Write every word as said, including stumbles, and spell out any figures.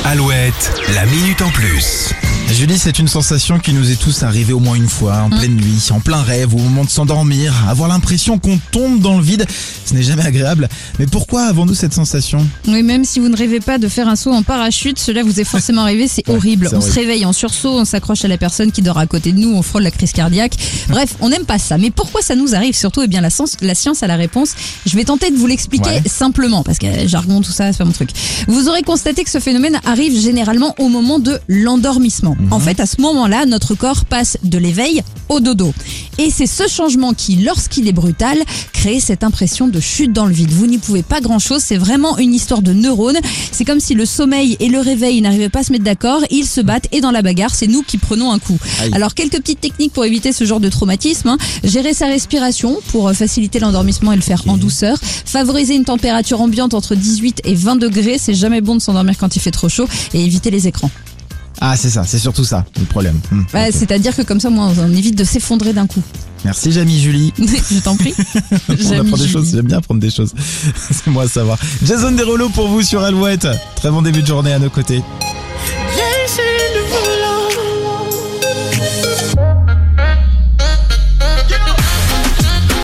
Alouette, la minute en plus. Julie, c'est une sensation qui nous est tous arrivée au moins une fois, en pleine nuit, en plein rêve, au moment de s'endormir, avoir l'impression qu'on tombe dans le vide. Ce n'est jamais agréable. Mais pourquoi avons-nous cette sensation ? Oui, même si vous ne rêvez pas de faire un saut en parachute, cela vous est forcément arrivé, c'est Ouais, horrible. c'est On horrible. se réveille en sursaut, on s'accroche à la personne qui dort à côté de nous, on frôle la crise cardiaque. Bref, on n'aime pas ça. Mais pourquoi ça nous arrive surtout ? Eh bien, la science, la science a la réponse. Je vais tenter de vous l'expliquer Ouais. simplement, parce que euh, jargon, tout ça, c'est pas mon truc. Vous aurez constaté que ce phénomène arrive généralement au moment de l'endormissement. En fait, à ce moment-là, notre corps passe de l'éveil au dodo. Et c'est ce changement qui, lorsqu'il est brutal, crée cette impression de chute dans le vide. Vous n'y pouvez pas grand-chose, c'est vraiment une histoire de neurones. C'est comme si le sommeil et le réveil n'arrivaient pas à se mettre d'accord, ils se battent et dans la bagarre, c'est nous qui prenons un coup. Aïe. Alors, quelques petites techniques pour éviter ce genre de traumatisme. Hein. Gérer sa respiration pour faciliter l'endormissement et le faire en douceur. Favoriser une température ambiante entre dix-huit et vingt degrés, c'est jamais bon de s'endormir quand il fait trop chaud, et éviter les écrans. Ah, c'est ça, c'est surtout ça, le problème. Hum, Ouais, ok. C'est-à-dire que comme ça, moi, on évite de s'effondrer d'un coup. Merci Jamie, Julie. Je t'en prie. On Jamie apprend des Julie. choses, j'aime bien apprendre des choses. C'est moi à savoir. Jason Derulo pour vous sur Alouette. Très bon début de journée à nos côtés.